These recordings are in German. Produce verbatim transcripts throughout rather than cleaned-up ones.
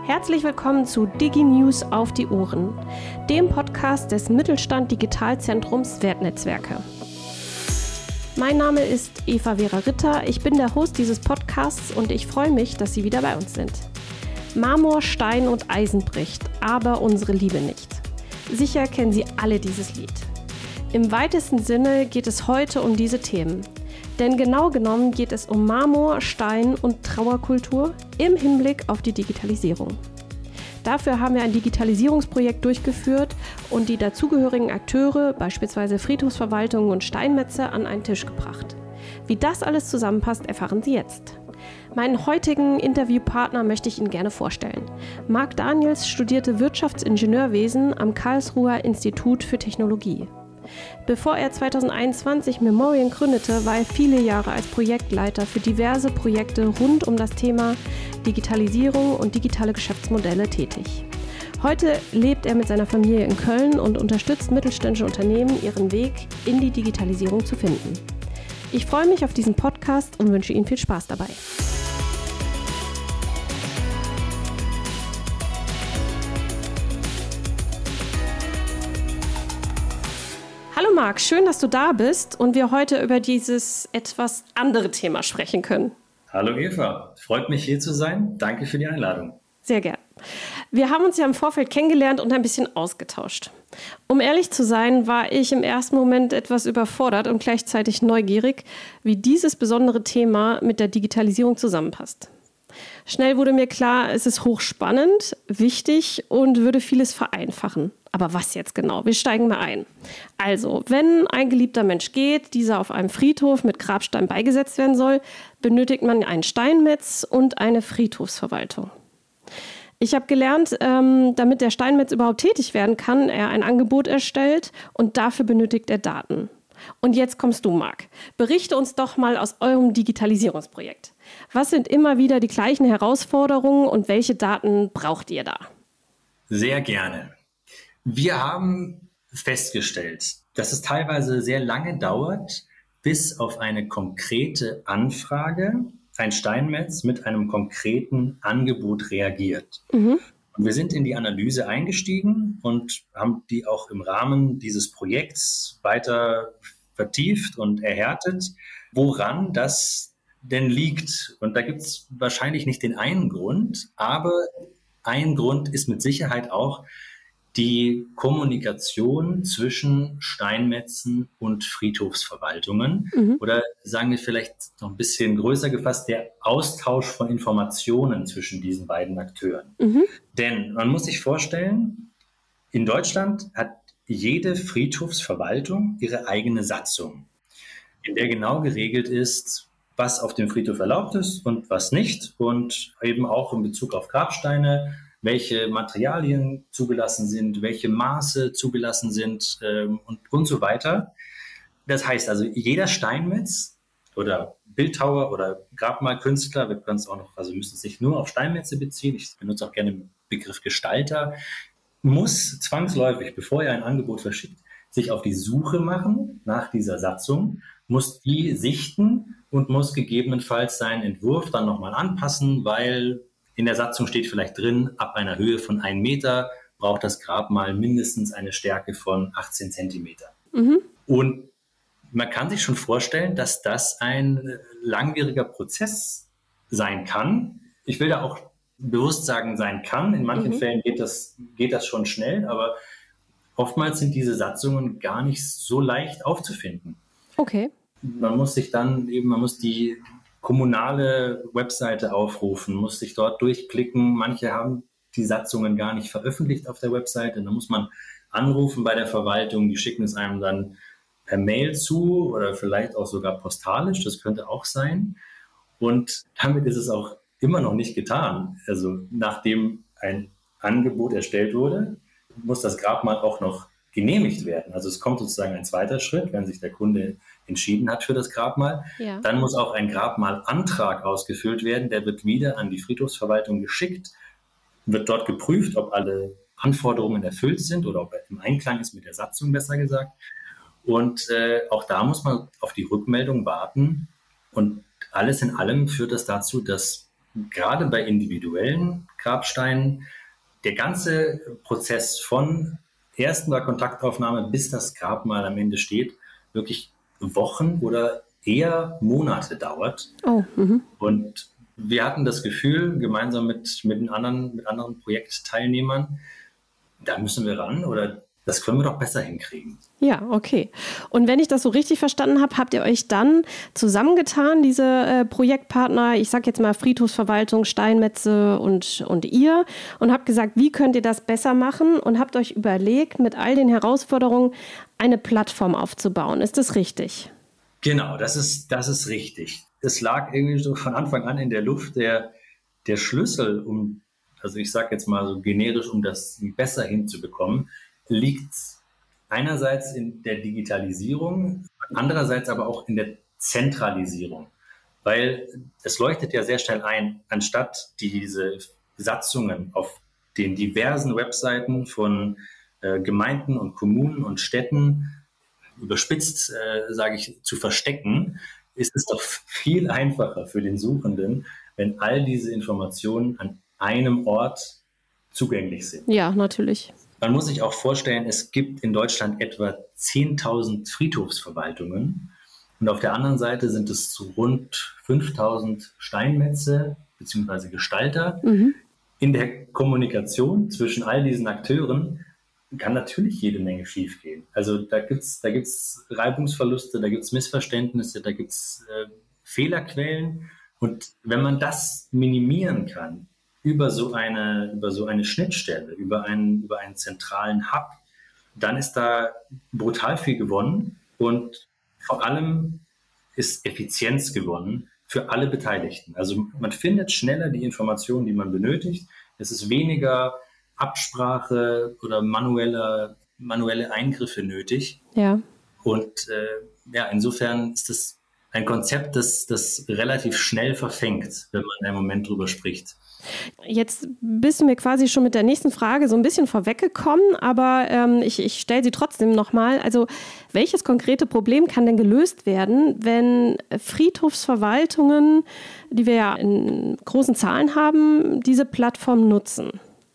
Herzlich willkommen zu DigiNews auf die Ohren, dem Podcast des Mittelstand Digitalzentrums Wertnetzwerke. Mein Name ist Eva Vera Ritter, ich bin der Host dieses Podcasts und ich freue mich, dass Sie wieder bei uns sind. Marmor, Stein und Eisen bricht, aber unsere Liebe nicht. Sicher kennen Sie alle dieses Lied. Im weitesten Sinne geht es heute um diese Themen. Denn genau genommen geht es um Marmor, Stein und Trauerkultur im Hinblick auf die Digitalisierung. Dafür haben wir ein Digitalisierungsprojekt durchgeführt und die dazugehörigen Akteure, beispielsweise Friedhofsverwaltungen und Steinmetze, an einen Tisch gebracht. Wie das alles zusammenpasst, erfahren Sie jetzt. Meinen heutigen Interviewpartner möchte ich Ihnen gerne vorstellen. Marc Daniels studierte Wirtschaftsingenieurwesen am Karlsruher Institut für Technologie. Bevor er zweitausendeinundzwanzig Memorian gründete, war er viele Jahre als Projektleiter für diverse Projekte rund um das Thema Digitalisierung und digitale Geschäftsmodelle tätig. Heute lebt er mit seiner Familie in Köln und unterstützt mittelständische Unternehmen, ihren Weg in die Digitalisierung zu finden. Ich freue mich auf diesen Podcast und wünsche Ihnen viel Spaß dabei. Hallo Marc, schön, dass du da bist und wir heute über dieses etwas andere Thema sprechen können. Hallo Eva, freut mich hier zu sein. Danke für die Einladung. Sehr gern. Wir haben uns ja im Vorfeld kennengelernt und ein bisschen ausgetauscht. Um ehrlich zu sein, war ich im ersten Moment etwas überfordert und gleichzeitig neugierig, wie dieses besondere Thema mit der Digitalisierung zusammenpasst. Schnell wurde mir klar, es ist hochspannend, wichtig und würde vieles vereinfachen. Aber was jetzt genau? Wir steigen mal ein. Also, wenn ein geliebter Mensch geht, dieser auf einem Friedhof mit Grabstein beigesetzt werden soll, benötigt man einen Steinmetz und eine Friedhofsverwaltung. Ich habe gelernt, ähm, damit der Steinmetz überhaupt tätig werden kann, er ein Angebot erstellt und dafür benötigt er Daten. Und jetzt kommst du, Marc. Berichte uns doch mal aus eurem Digitalisierungsprojekt. Was sind immer wieder die gleichen Herausforderungen und welche Daten braucht ihr da? Sehr gerne. Wir haben festgestellt, dass es teilweise sehr lange dauert, bis auf eine konkrete Anfrage ein Steinmetz mit einem konkreten Angebot reagiert. Mhm. Und wir sind in die Analyse eingestiegen und haben die auch im Rahmen dieses Projekts weiter vertieft und erhärtet, woran das denn liegt. Und da gibt es wahrscheinlich nicht den einen Grund, aber ein Grund ist mit Sicherheit auch die Kommunikation zwischen Steinmetzen und Friedhofsverwaltungen. Mhm. Oder sagen wir vielleicht noch ein bisschen größer gefasst, der Austausch von Informationen zwischen diesen beiden Akteuren. Mhm. Denn man muss sich vorstellen, in Deutschland hat jede Friedhofsverwaltung ihre eigene Satzung, in der genau geregelt ist, was auf dem Friedhof erlaubt ist und was nicht. Und eben auch in Bezug auf Grabsteine, welche Materialien zugelassen sind, welche Maße zugelassen sind ähm, und, und so weiter. Das heißt also, jeder Steinmetz oder Bildhauer oder Grabmalkünstler, wir können es auch noch, also müssen es nicht nur auf Steinmetze beziehen, ich benutze auch gerne den Begriff Gestalter, muss zwangsläufig, bevor er ein Angebot verschickt, sich auf die Suche machen nach dieser Satzung, muss die sichten und muss gegebenenfalls seinen Entwurf dann nochmal anpassen, weil in der Satzung steht vielleicht drin, ab einer Höhe von einem Meter braucht das Grabmal mindestens eine Stärke von achtzehn Zentimeter. Mhm. Und man kann sich schon vorstellen, dass das ein langwieriger Prozess sein kann. Ich will da auch bewusst sagen, sein kann. In manchen mhm. Fällen geht das, geht das schon schnell, aber oftmals sind diese Satzungen gar nicht so leicht aufzufinden. Okay. Man muss sich dann eben, man muss die kommunale Webseite aufrufen, muss sich dort durchklicken. Manche haben die Satzungen gar nicht veröffentlicht auf der Webseite. Da muss man anrufen bei der Verwaltung. Die schicken es einem dann per Mail zu oder vielleicht auch sogar postalisch. Das könnte auch sein. Und damit ist es auch immer noch nicht getan. Also nachdem ein Angebot erstellt wurde, muss das Grabmal auch noch genehmigt werden. Also es kommt sozusagen ein zweiter Schritt, wenn sich der Kunde entschieden hat für das Grabmal. Ja. Dann muss auch ein Grabmalantrag ausgefüllt werden. Der wird wieder an die Friedhofsverwaltung geschickt, wird dort geprüft, ob alle Anforderungen erfüllt sind oder ob er im Einklang ist mit der Satzung, besser gesagt. Und äh, auch da muss man auf die Rückmeldung warten. Und alles in allem führt das dazu, dass gerade bei individuellen Grabsteinen der ganze Prozess von ersten Mal Kontaktaufnahme bis das Grabmal am Ende steht, wirklich Wochen oder eher Monate dauert. Oh, mhm. Und wir hatten das Gefühl, gemeinsam mit, mit, den anderen, mit anderen Projektteilnehmern, da müssen wir ran oder das können wir doch besser hinkriegen. Ja, okay. Und wenn ich das so richtig verstanden habe, habt ihr euch dann zusammengetan, diese äh, Projektpartner, ich sage jetzt mal Friedhofsverwaltung, Steinmetze und, und ihr, und habt gesagt, wie könnt ihr das besser machen und habt euch überlegt, mit all den Herausforderungen eine Plattform aufzubauen. Ist das richtig? Genau, das ist, das ist richtig. Es lag irgendwie so von Anfang an in der Luft, der, der Schlüssel, um, also ich sage jetzt mal so generisch, um das besser hinzubekommen, liegt einerseits in der Digitalisierung, andererseits aber auch in der Zentralisierung. Weil es leuchtet ja sehr schnell ein, anstatt diese Satzungen auf den diversen Webseiten von äh, Gemeinden und Kommunen und Städten überspitzt, äh, sage ich, zu verstecken, ist es doch viel einfacher für den Suchenden, wenn all diese Informationen an einem Ort zugänglich sind. Ja, natürlich. Man muss sich auch vorstellen, es gibt in Deutschland etwa zehntausend Friedhofsverwaltungen und auf der anderen Seite sind es so rund fünftausend Steinmetze bzw. Gestalter. Mhm. In der Kommunikation zwischen all diesen Akteuren kann natürlich jede Menge schiefgehen. Also da gibt es da gibt's Reibungsverluste, da gibt es Missverständnisse, da gibt es äh, Fehlerquellen. Und wenn man das minimieren kann, über so eine, über so eine Schnittstelle, über einen, über einen zentralen Hub, dann ist da brutal viel gewonnen und vor allem ist Effizienz gewonnen für alle Beteiligten. Also man findet schneller die Informationen, die man benötigt. Es ist weniger Absprache oder manuelle, manuelle Eingriffe nötig. Ja. Und äh, ja, insofern ist das ein Konzept, das, das relativ schnell verfängt, wenn man einen Moment drüber spricht. Jetzt bist du mir quasi schon mit der nächsten Frage so ein bisschen vorweggekommen, aber ähm, ich, ich stelle sie trotzdem nochmal. Also welches konkrete Problem kann denn gelöst werden, wenn Friedhofsverwaltungen, die wir ja in großen Zahlen haben, diese Plattform nutzen?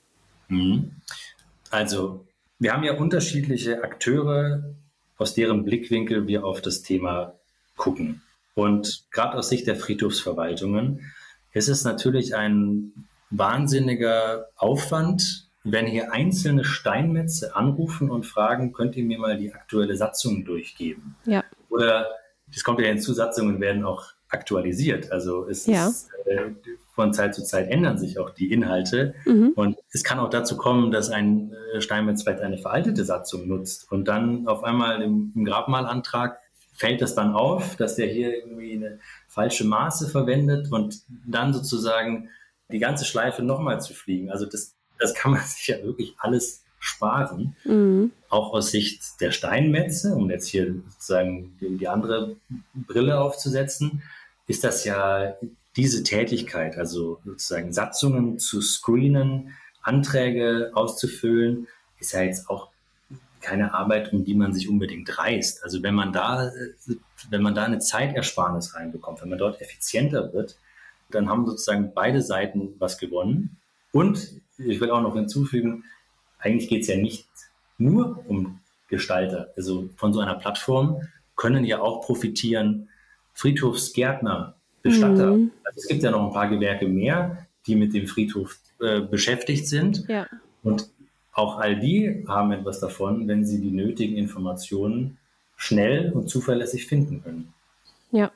Also wir haben ja unterschiedliche Akteure, aus deren Blickwinkel wir auf das Thema gucken. Und gerade aus Sicht der Friedhofsverwaltungen ist es natürlich ein wahnsinniger Aufwand, wenn hier einzelne Steinmetze anrufen und fragen, könnt ihr mir mal die aktuelle Satzung durchgeben? Ja. Oder, das kommt ja hinzu, Satzungen werden auch aktualisiert. Also es ja. ist, äh, von Zeit zu Zeit ändern sich auch die Inhalte. Mhm. Und es kann auch dazu kommen, dass ein äh, Steinmetz vielleicht eine veraltete Satzung nutzt und dann auf einmal im, im Grabmalantrag fällt das dann auf, dass der hier irgendwie eine falsche Maße verwendet und dann sozusagen die ganze Schleife nochmal zu fliegen. Also das, das kann man sich ja wirklich alles sparen. Mhm. Auch aus Sicht der Steinmetze, um jetzt hier sozusagen die, die andere Brille aufzusetzen, ist das ja diese Tätigkeit, also sozusagen Satzungen zu screenen, Anträge auszufüllen, ist ja jetzt auch keine Arbeit, um die man sich unbedingt reißt. Also wenn man da, wenn man da eine Zeitersparnis reinbekommt, wenn man dort effizienter wird, dann haben sozusagen beide Seiten was gewonnen. Und ich will auch noch hinzufügen, eigentlich geht es ja nicht nur um Gestalter. Also von so einer Plattform können ja auch profitieren Friedhofsgärtner, Bestatter. Mhm. Also es gibt ja noch ein paar Gewerke mehr, die mit dem Friedhof äh, beschäftigt sind. Ja. Und auch all die haben etwas davon, wenn sie die nötigen Informationen schnell und zuverlässig finden können. Ja.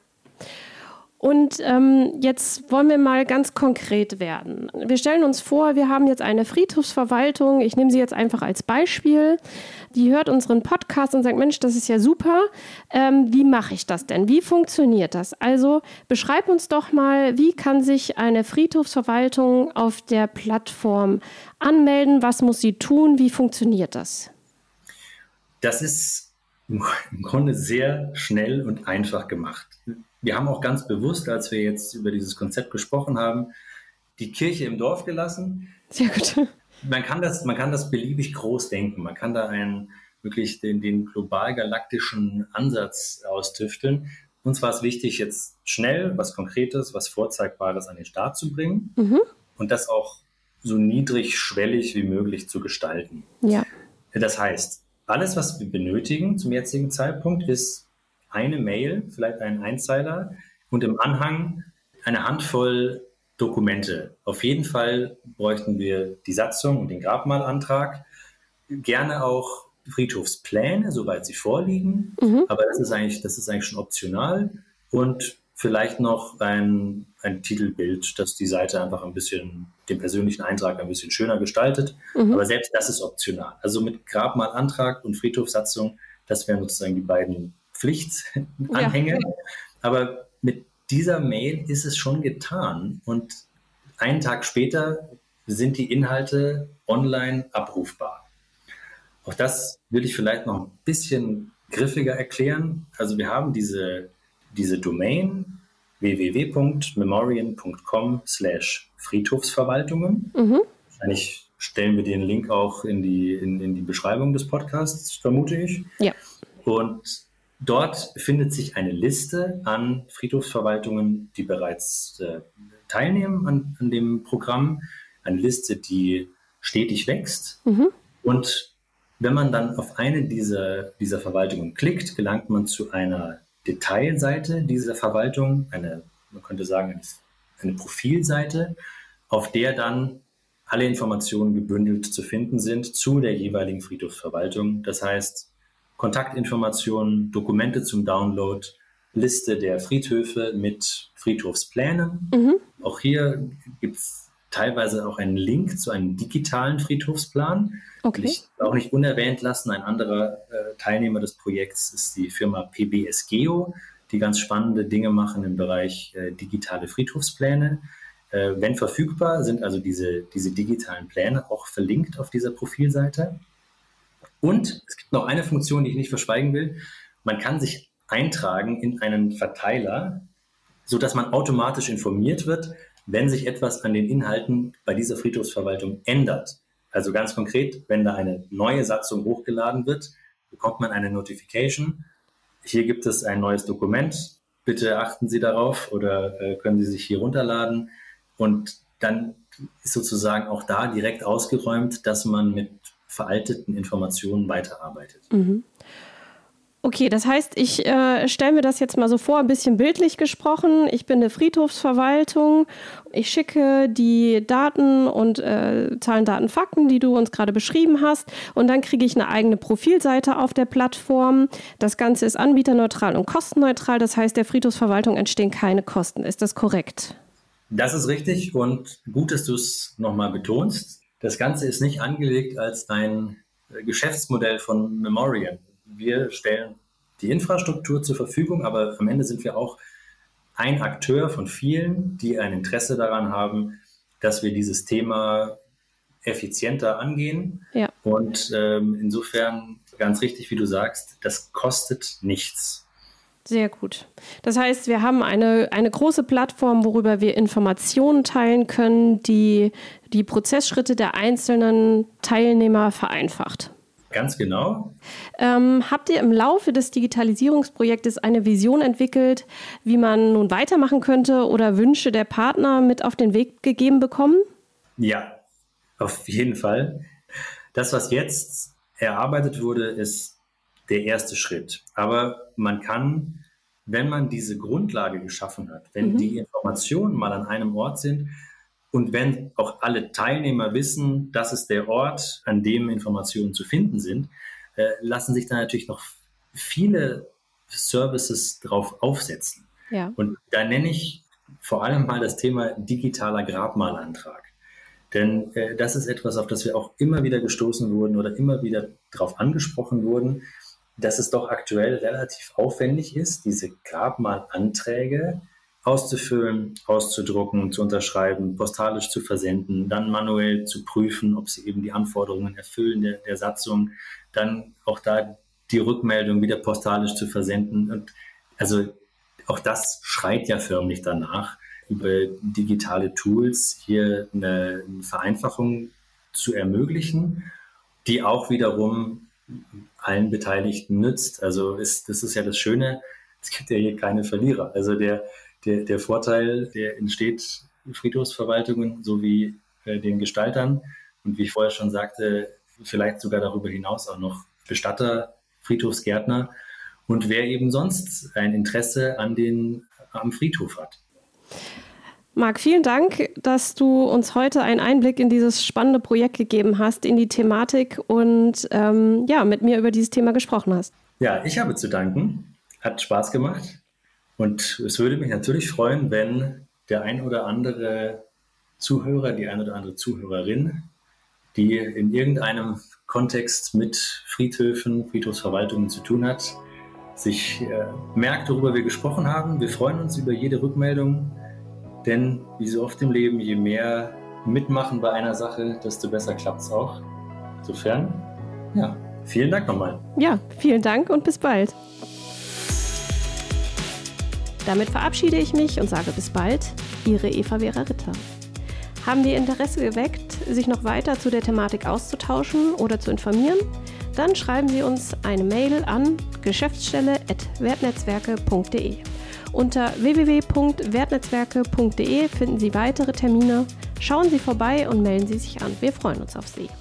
Und ähm, jetzt wollen wir mal ganz konkret werden. Wir stellen uns vor, wir haben jetzt eine Friedhofsverwaltung. Ich nehme sie jetzt einfach als Beispiel. Die hört unseren Podcast und sagt, Mensch, das ist ja super. Ähm, wie mache ich das denn? Wie funktioniert das? Also beschreib uns doch mal, wie kann sich eine Friedhofsverwaltung auf der Plattform anmelden? Was muss sie tun? Wie funktioniert das? Das ist im Grunde sehr schnell und einfach gemacht. Wir haben auch ganz bewusst, als wir jetzt über dieses Konzept gesprochen haben, die Kirche im Dorf gelassen. Sehr gut. Man kann das, man kann das beliebig groß denken. Man kann da einen wirklich den, den global-galaktischen Ansatz austüfteln. uns war es wichtig, jetzt schnell was Konkretes, was Vorzeigbares an den Start zu bringen Mhm. und das auch so niedrigschwellig wie möglich zu gestalten. Ja. Das heißt, alles, was wir benötigen zum jetzigen Zeitpunkt, ist eine Mail, vielleicht ein Einzeiler und im Anhang eine Handvoll Dokumente. Auf jeden Fall bräuchten wir die Satzung und den Grabmalantrag, gerne auch Friedhofspläne, soweit sie vorliegen, Mhm. aber das ist eigentlich, das ist eigentlich schon optional und vielleicht noch ein, ein Titelbild, das die Seite einfach ein bisschen, den persönlichen Eintrag ein bisschen schöner gestaltet, Mhm. aber selbst das ist optional. Also mit Grabmalantrag und Friedhofssatzung, das wären sozusagen die beiden Pflichtanhänge, Ja. aber mit dieser Mail ist es schon getan und einen Tag später sind die Inhalte online abrufbar. Auch das will ich vielleicht noch ein bisschen griffiger erklären. Also wir haben diese, diese Domain w w w punkt memorian punkt com slash Friedhofsverwaltungen. Mhm. Wahrscheinlich stellen wir den Link auch in die, in, in die Beschreibung des Podcasts, vermute ich. Ja. Und dort findet sich eine Liste an Friedhofsverwaltungen, die bereits äh, teilnehmen an, an dem Programm. Eine Liste, die stetig wächst. Mhm. Und wenn man dann auf eine dieser, dieser Verwaltungen klickt, gelangt man zu einer Detailseite dieser Verwaltung, eine, man könnte sagen, eine, eine Profilseite, auf der dann alle Informationen gebündelt zu finden sind zu der jeweiligen Friedhofsverwaltung. Das heißt, Kontaktinformationen, Dokumente zum Download, Liste der Friedhöfe mit Friedhofsplänen. Mhm. Auch hier gibt es teilweise auch einen Link zu einem digitalen Friedhofsplan. Okay. Will ich auch nicht unerwähnt lassen. Ein anderer äh, Teilnehmer des Projekts ist die Firma P B S Geo, die ganz spannende Dinge machen im Bereich äh, digitale Friedhofspläne. Äh, wenn verfügbar, sind also diese, diese digitalen Pläne auch verlinkt auf dieser Profilseite. Und es gibt noch eine Funktion, die ich nicht verschweigen will. Man kann sich eintragen in einen Verteiler, sodass man automatisch informiert wird, wenn sich etwas an den Inhalten bei dieser Friedhofsverwaltung ändert. Also ganz konkret, wenn da eine neue Satzung hochgeladen wird, bekommt man eine Notification. Hier gibt es ein neues Dokument. Bitte achten Sie darauf oder äh, können Sie sich hier runterladen. Und dann ist sozusagen auch da direkt ausgeräumt, dass man mit veralteten Informationen weiterarbeitet. Mhm. Okay, das heißt, ich äh, stelle mir das jetzt mal so vor, ein bisschen bildlich gesprochen. Ich bin eine Friedhofsverwaltung. Ich schicke die Daten und äh, Zahlen, Daten, Fakten, die du uns gerade beschrieben hast. Und dann kriege ich eine eigene Profilseite auf der Plattform. Das Ganze ist anbieterneutral und kostenneutral. Das heißt, der Friedhofsverwaltung entstehen keine Kosten. Ist das korrekt? Das ist richtig und gut, dass du es nochmal betonst. Das Ganze ist nicht angelegt als ein Geschäftsmodell von Memorian. Wir stellen die Infrastruktur zur Verfügung, aber am Ende sind wir auch ein Akteur von vielen, die ein Interesse daran haben, dass wir dieses Thema effizienter angehen. Ja. Und ähm, insofern, ganz richtig, wie du sagst, das kostet nichts. Sehr gut. Das heißt, wir haben eine, eine große Plattform, worüber wir Informationen teilen können, die die Prozessschritte der einzelnen Teilnehmer vereinfacht. Ganz genau. Ähm, habt ihr im Laufe des Digitalisierungsprojektes eine Vision entwickelt, wie man nun weitermachen könnte oder Wünsche der Partner mit auf den Weg gegeben bekommen? Ja, auf jeden Fall. Das, was jetzt erarbeitet wurde, ist der erste Schritt. Aber man kann, wenn man diese Grundlage geschaffen hat, wenn mhm. die Informationen mal an einem Ort sind und wenn auch alle Teilnehmer wissen, das ist der Ort, an dem Informationen zu finden sind, äh, lassen sich da natürlich noch viele Services drauf aufsetzen. Ja. Und da nenne ich vor allem mal das Thema digitaler Grabmalantrag. Denn äh, das ist etwas, auf das wir auch immer wieder gestoßen wurden oder immer wieder darauf angesprochen wurden, dass es doch aktuell relativ aufwendig ist, diese Grabmalanträge auszufüllen, auszudrucken, zu unterschreiben, postalisch zu versenden, dann manuell zu prüfen, ob sie eben die Anforderungen erfüllen der, der Satzung, dann auch da die Rückmeldung wieder postalisch zu versenden. Und also auch das schreit ja förmlich danach, über digitale Tools hier eine, eine Vereinfachung zu ermöglichen, die auch wiederum allen Beteiligten nützt. Also ist, das ist ja das Schöne, es gibt ja hier keine Verlierer. Also der, der, der Vorteil, der entsteht Friedhofsverwaltungen sowie äh, den Gestaltern und wie ich vorher schon sagte, vielleicht sogar darüber hinaus auch noch Bestatter, Friedhofsgärtner und wer eben sonst ein Interesse an den, am Friedhof hat. Marc, vielen Dank, dass du uns heute einen Einblick in dieses spannende Projekt gegeben hast, in die Thematik und ähm, ja, mit mir über dieses Thema gesprochen hast. Ja, ich habe zu danken. Hat Spaß gemacht. Und es würde mich natürlich freuen, wenn der ein oder andere Zuhörer, die ein oder andere Zuhörerin, die in irgendeinem Kontext mit Friedhöfen, Friedhofsverwaltungen zu tun hat, sich äh, merkt, worüber wir gesprochen haben. Wir freuen uns über jede Rückmeldung. Denn wie so oft im Leben, je mehr mitmachen bei einer Sache, desto besser klappt es auch. Insofern, ja, vielen Dank nochmal. Ja, vielen Dank und bis bald. Damit verabschiede ich mich und sage bis bald, Ihre Eva Vera Ritter. Haben wir Interesse geweckt, sich noch weiter zu der Thematik auszutauschen oder zu informieren? Dann schreiben Sie uns eine Mail an geschäftsstelle at wertnetzwerke punkt de. Unter w w w punkt wertnetzwerke punkt de finden Sie weitere Termine. Schauen Sie vorbei und melden Sie sich an. Wir freuen uns auf Sie.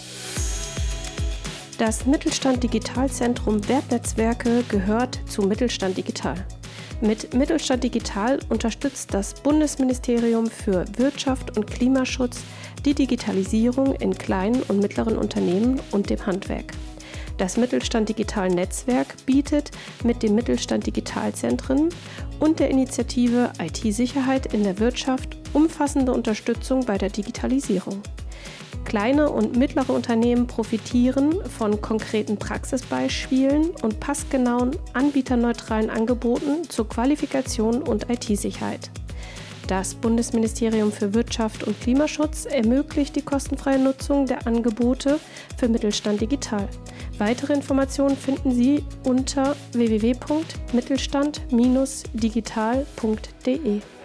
Das Mittelstand Digitalzentrum Wertnetzwerke gehört zu Mittelstand Digital. Mit Mittelstand Digital unterstützt das Bundesministerium für Wirtschaft und Klimaschutz die Digitalisierung in kleinen und mittleren Unternehmen und dem Handwerk. Das Mittelstand Digital Netzwerk bietet mit dem Mittelstand Digitalzentren und der Initiative I T-Sicherheit in der Wirtschaft umfassende Unterstützung bei der Digitalisierung. Kleine und mittlere Unternehmen profitieren von konkreten Praxisbeispielen und passgenauen, anbieterneutralen Angeboten zur Qualifikation und I T-Sicherheit. Das Bundesministerium für Wirtschaft und Klimaschutz ermöglicht die kostenfreie Nutzung der Angebote für Mittelstand Digital. Weitere Informationen finden Sie unter w w w punkt mittelstand dash digital punkt de.